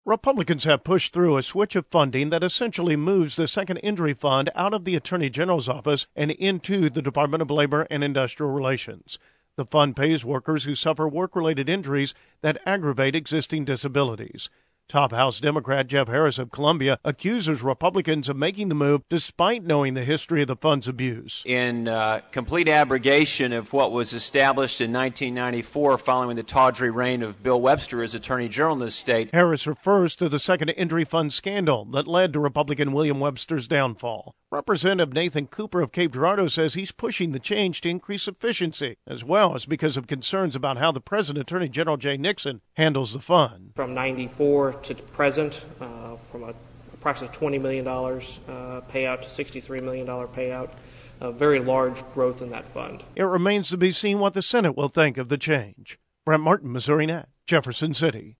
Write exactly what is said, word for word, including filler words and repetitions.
Republicans have pushed through a switch of funding that essentially moves the Second Injury Fund out of the Attorney General's office and into the Department of Labor and Industrial Relations. The fund pays workers who suffer work-related injuries that aggravate existing disabilities. Top House Democrat Jeff Harris of Columbia accuses Republicans of making the move despite knowing the history of the fund's abuse. In uh, complete abrogation of what was established in nineteen ninety-four following the tawdry reign of Bill Webster as Attorney General in this state. Harris refers to the Second Injury Fund scandal that led to Republican William Webster's downfall. Representative Nathan Cooper of Cape Girardeau says he's pushing the change to increase efficiency, as well as because of concerns about how the present Attorney General Jay Nixon handles the fund. From ninety-four to present, uh, from a approximately twenty million dollars uh, payout to sixty-three million dollars payout, a very large growth in that fund. It remains to be seen what the Senate will think of the change. Brent Martin, Missouri Net, Jefferson City.